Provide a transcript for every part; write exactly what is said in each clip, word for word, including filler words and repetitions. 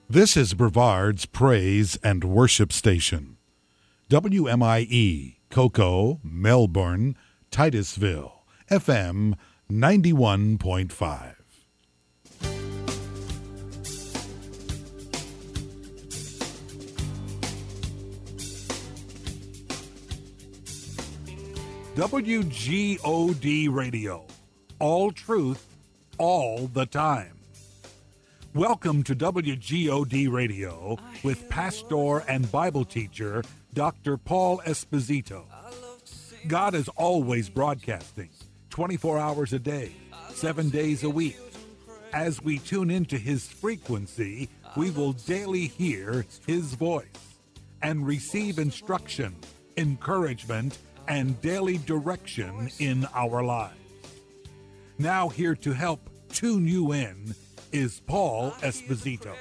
This is Brevard's Praise and Worship Station. W M I E, Cocoa, Melbourne, Titusville, F M ninety-one point five. W G O D Radio. All truth, all the time. Welcome to W G O D Radio with pastor and Bible teacher Doctor Paul Esposito. God is always broadcasting, twenty-four hours a day, seven days a week. As we tune into his frequency, we will daily hear his voice and receive instruction, encouragement, and daily direction in our lives. Now here to help tune you in is Paul Esposito.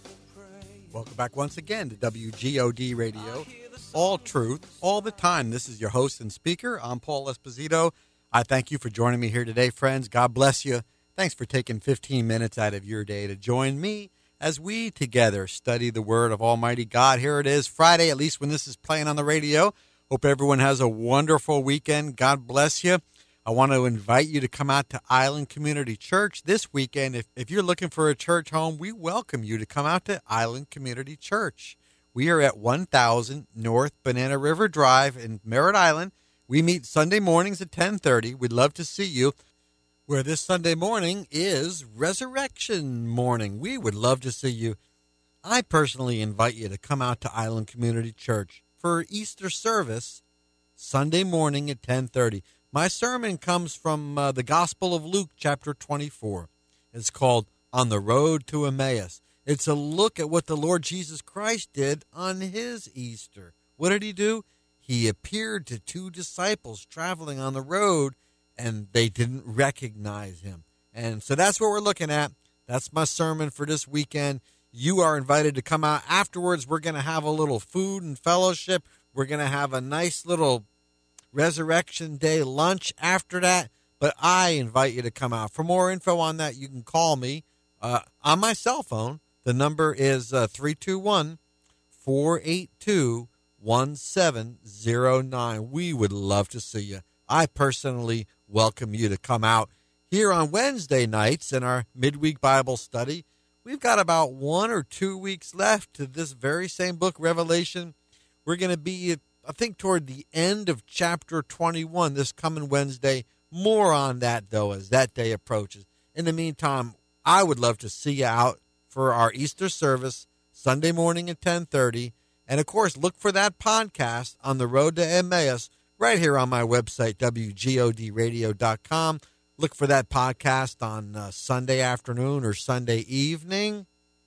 Welcome back once again to W G O D Radio, all truth, all the time. This is your host and speaker. I'm Paul Esposito. I thank you for joining me here today, friends. God bless you. Thanks for taking fifteen minutes out of your day to join me as we together study the Word of Almighty God. Here it is, Friday, at least when this is playing on the radio. Hope everyone has a wonderful weekend. God bless you. I want to invite you to come out to Island Community Church this weekend. If, if you're looking for a church home, we welcome you to come out to Island Community Church. We are at one thousand North Banana River Drive in Merritt Island. We meet Sunday mornings at ten thirty. We'd love to see you. Where this Sunday morning is Resurrection Morning. We would love to see you. I personally invite you to come out to Island Community Church for Easter service Sunday morning at ten thirty. My sermon comes from uh, the Gospel of Luke, chapter twenty-four. It's called On the Road to Emmaus. It's a look at what the Lord Jesus Christ did on his Easter. What did he do? He appeared to two disciples traveling on the road, and they didn't recognize him. And so that's what we're looking at. That's my sermon for this weekend. You are invited to come out afterwards. We're going to have a little food and fellowship. We're going to have a nice little Resurrection Day lunch after that, but I invite you to come out. For more info on that, you can call me uh, on my cell phone. The number is uh, three two one, four eight two, one seven zero nine. We would love to see you. I personally welcome you to come out. Here on Wednesday nights in our midweek Bible study, we've got about one or two weeks left to this very same book, Revelation. We're going to be I think toward the end of chapter twenty-one this coming Wednesday. More on that, though, as that day approaches. In the meantime, I would love to see you out for our Easter service Sunday morning at ten thirty. And, of course, look for that podcast on the road to Emmaus right here on my website, W G O D radio dot com. Look for that podcast on uh, Sunday afternoon or Sunday evening.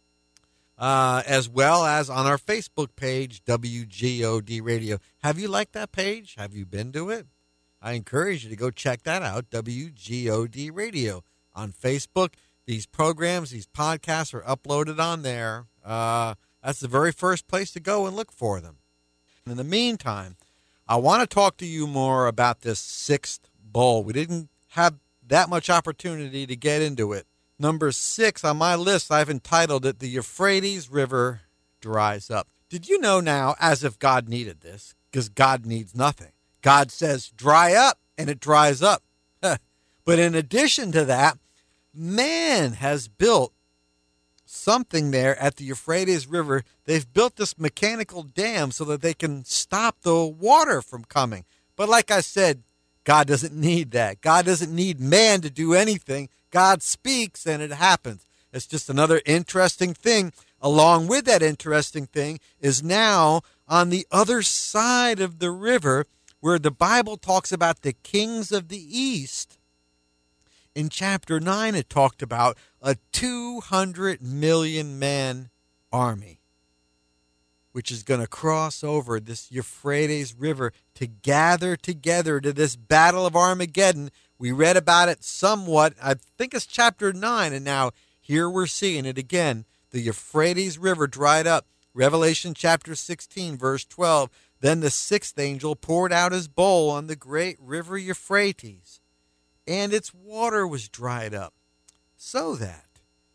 Uh, as well as on our Facebook page, W G O D Radio. Have you liked that page? Have you been to it? I encourage you to go check that out, W G O D Radio on Facebook. These programs, these podcasts are uploaded on there. Uh, that's the very first place to go and look for them. In the meantime, I want to talk to you more about this sixth bowl. We didn't have that much opportunity to get into it. Number six on my list, I've entitled it, The Euphrates River Dries Up. Did you know now, as if God needed this, because God needs nothing. God says, dry up, and it dries up. But in addition to that, man has built something there at the Euphrates River. They've built this mechanical dam so that they can stop the water from coming. But like I said, God doesn't need that. God doesn't need man to do anything. God speaks and it happens. It's just another interesting thing. Along with that interesting thing is now on the other side of the river where the Bible talks about the kings of the east. In chapter nine, it talked about a two hundred million man army, which is going to cross over this Euphrates River to gather together to this battle of Armageddon. We read about it somewhat. I think it's chapter nine, and now here we're seeing it again. The Euphrates River dried up. Revelation chapter sixteen, verse twelve. Then the sixth angel poured out his bowl on the great river Euphrates, and its water was dried up, so that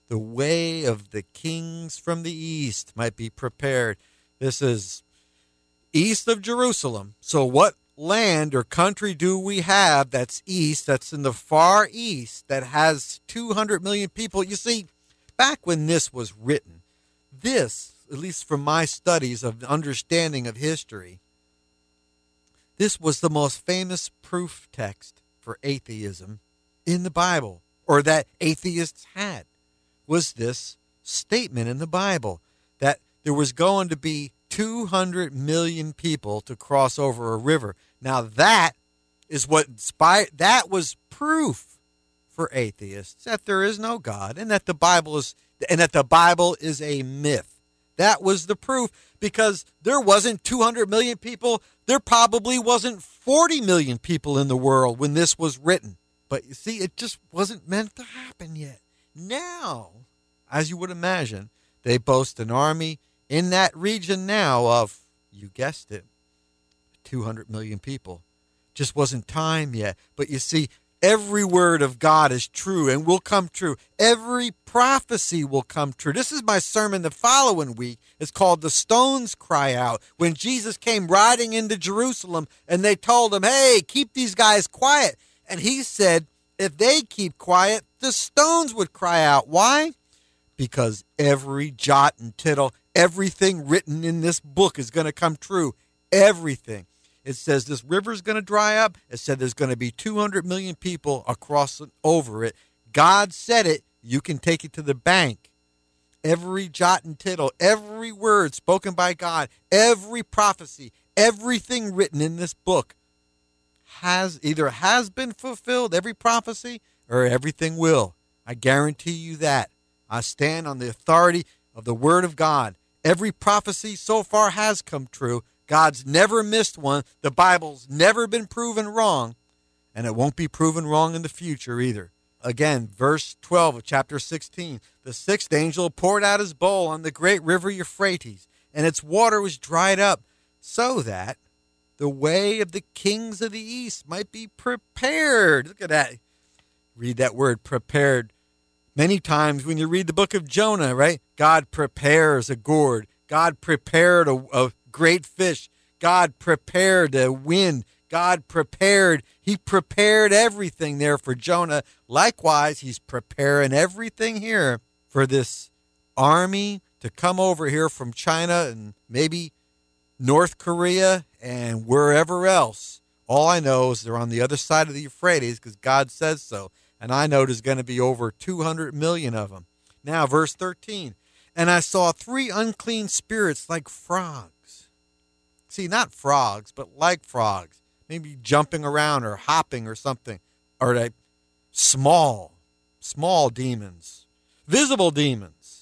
The way of the kings from the east might be prepared. This is east of Jerusalem. So what land or country do we have that's east, that's in the far east, that has two hundred million people? You see, back when this was written, this, at least from my studies of understanding of history, this was the most famous proof text for atheism in the Bible, or that atheists had, was this statement in the Bible that there was going to be two hundred million people to cross over a river. Now that is what inspired, that was proof for atheists that there is no God and that the Bible is, and that the Bible is a myth. That was the proof, because there wasn't two hundred million people. There probably wasn't forty million people in the world when this was written. But you see, it just wasn't meant to happen yet. Now, as you would imagine, they boast an army in that region now of, you guessed it, two hundred million people. Just wasn't time yet. But you see, every word of God is true and will come true. Every prophecy will come true. This is my sermon the following week. It's called The Stones Cry Out. When Jesus came riding into Jerusalem and they told him, hey, keep these guys quiet. And he said, if they keep quiet, the stones would cry out. Why? Because every jot and tittle, everything written in this book is going to come true. Everything. It says this river is going to dry up. It said there's going to be two hundred million people across and over it. God said it. You can take it to the bank. Every jot and tittle, every word spoken by God, every prophecy, everything written in this book has either has been fulfilled, every prophecy, or everything will. I guarantee you that. I stand on the authority of the Word of God. Every prophecy so far has come true. God's never missed one. The Bible's never been proven wrong, and it won't be proven wrong in the future either. Again, verse twelve of chapter sixteen, the sixth angel poured out his bowl on the great river Euphrates, and its water was dried up, so that the way of the kings of the east might be prepared. Look at that. Read that word, prepared. Many times when you read the book of Jonah, right? God prepares a gourd. God prepared a, a great fish. God prepared a wind. God prepared. He prepared everything there for Jonah. Likewise, he's preparing everything here for this army to come over here from China and maybe North Korea and wherever else. All I know is they're on the other side of the Euphrates because God says so. And I know there's going to be over two hundred million of them. Now, verse thirteen. And I saw three unclean spirits like frogs. See, not frogs, but like frogs. Maybe jumping around or hopping or something. Or they small, small demons. Visible demons.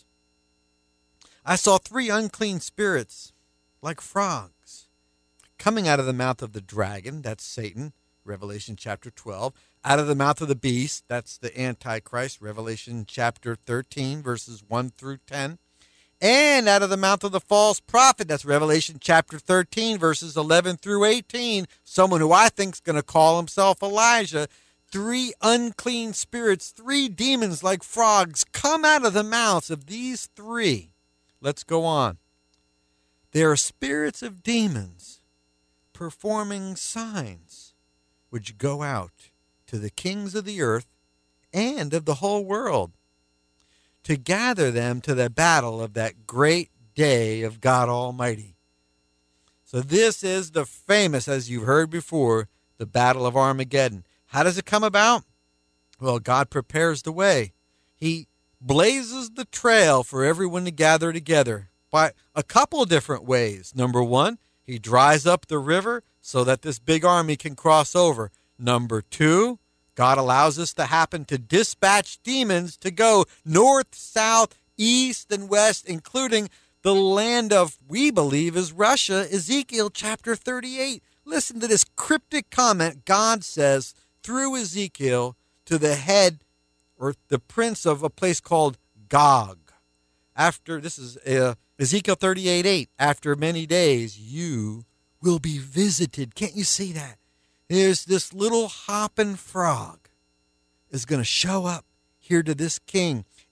I saw three unclean spirits like frogs coming out of the mouth of the dragon, that's Satan, Revelation chapter twelve. Out of the mouth of the beast, that's the Antichrist, Revelation chapter thirteen, verses one through ten. And out of the mouth of the false prophet, that's Revelation chapter thirteen, verses eleven through eighteen, someone who I think is going to call himself Elijah. Three unclean spirits, three demons like frogs come out of the mouths of these three. Let's go on. They are spirits of demons performing signs which go out to the kings of the earth and of the whole world to gather them to the battle of that great day of God Almighty. So this is the famous, as you've heard before, the Battle of Armageddon. How does it come about? Well, God prepares the way. He blazes the trail for everyone to gather together by a couple of different ways. Number one, he dries up the river so that this big army can cross over. Number two, God allows this to happen to dispatch demons to go north, south, east, and west, including the land of, we believe, is Russia, Ezekiel chapter thirty-eight. Listen to this cryptic comment God says through Ezekiel to the head or the prince of a place called Gog. After, this is uh, Ezekiel thirty-eight eight, after many days you will be visited. Can't you see that? There's this little hopping frog is going to show up here to this king,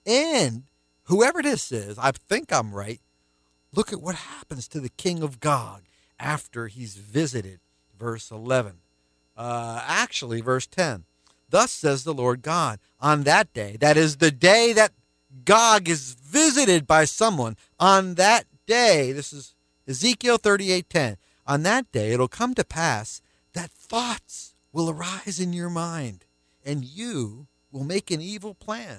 And whoever this is, I think I'm right, look at what happens to the king of Gog after he's visited. Verse eleven. Uh, actually, verse ten. Thus says the Lord God, on that day, that is the day that Gog is visited by someone, on that day, this is Ezekiel thirty-eight ten, on that day it'll come to pass that thoughts will arise in your mind, and you will make an evil plan.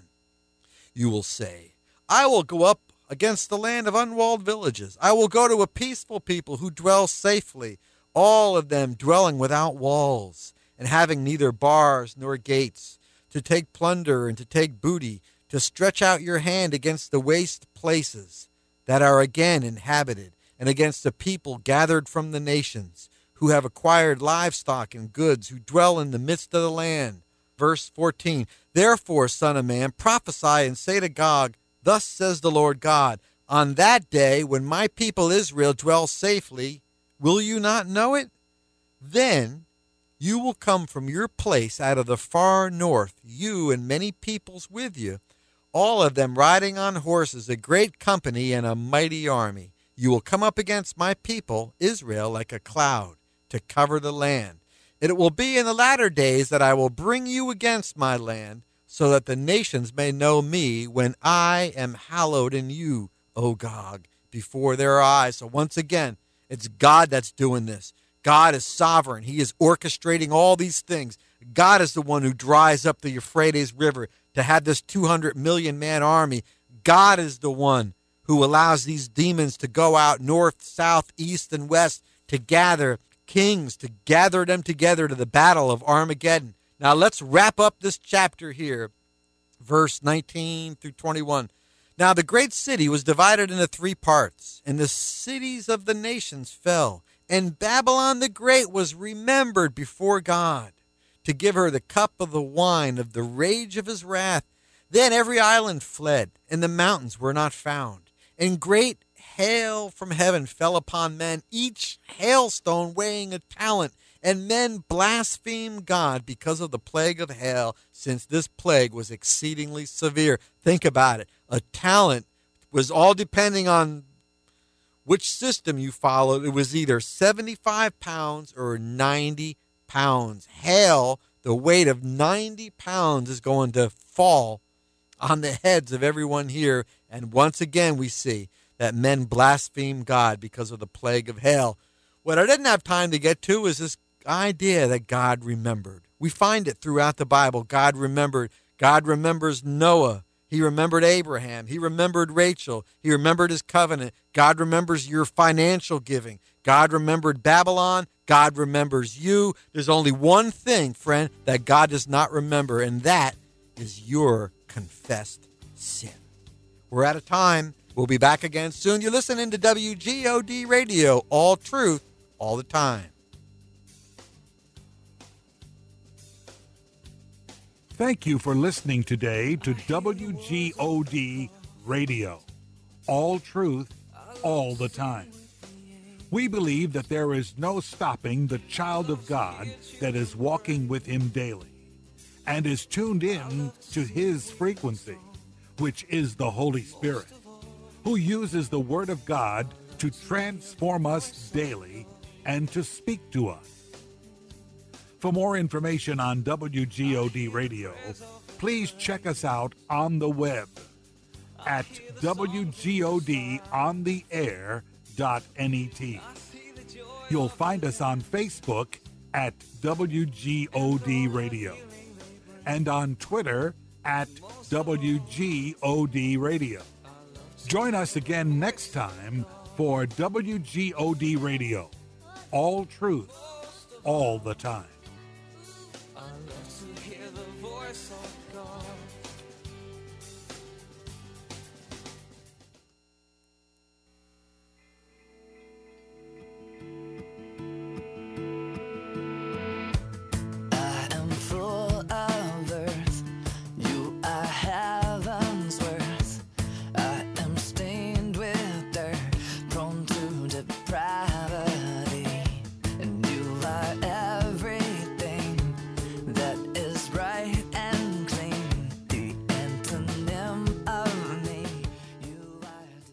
You will say, I will go up against the land of unwalled villages. I will go to a peaceful people who dwell safely, all of them dwelling without walls, and having neither bars nor gates, to take plunder and to take booty, to stretch out your hand against the waste places that are again inhabited, and against the people gathered from the nations, who have acquired livestock and goods, who dwell in the midst of the land. Verse fourteen, therefore, son of man, prophesy and say to Gog, thus says the Lord God, on that day when my people Israel dwell safely, will you not know it? Then you will come from your place out of the far north, you and many peoples with you, all of them riding on horses, a great company and a mighty army. You will come up against my people Israel like a cloud to cover the land. And it will be in the latter days that I will bring you against my land, so that the nations may know me when I am hallowed in you, O Gog, before their eyes. So once again, it's God that's doing this. God is sovereign. He is orchestrating all these things. God is the one who dries up the Euphrates River to have this two hundred million man army. God is the one who allows these demons to go out north, south, east, and west to gather kings, to gather them together to the battle of Armageddon. Now let's wrap up this chapter here, verse nineteen through twenty-one. Now the great city was divided into three parts, and the cities of the nations fell. And Babylon the Great was remembered before God, to give her the cup of the wine of the rage of his wrath. Then every island fled, and the mountains were not found. And great hail from heaven fell upon men, each hailstone weighing a talent. And men blasphemed God because of the plague of hail, since this plague was exceedingly severe. Think about it. A talent was all depending on which system you followed. It was either seventy-five pounds or ninety pounds. Hail, the weight of ninety pounds, is going to fall on the heads of everyone here. And once again, we see that men blaspheme God because of the plague of hail. What I didn't have time to get to is this idea that God remembered. We find it throughout the Bible. God remembered. God remembers Noah. He remembered Abraham. He remembered Rachel. He remembered his covenant. God remembers your financial giving. God remembered Babylon. God remembers you. There's only one thing, friend, that God does not remember, and that is your confessed sin. We're out of time. We'll be back again soon. You're listening to W G O D Radio, all truth, all the time. Thank you for listening today to W G O D Radio, all truth, all the time. We believe that there is no stopping the child of God that is walking with him daily and is tuned in to his frequency, which is the Holy Spirit, who uses the Word of God to transform us daily and to speak to us. For more information on W G O D Radio, please check us out on the web at w g o d on the air dot net. You'll find us on Facebook at W G O D Radio and on Twitter at W G O D Radio. Join us again next time for W G O D Radio, all truth, all the time.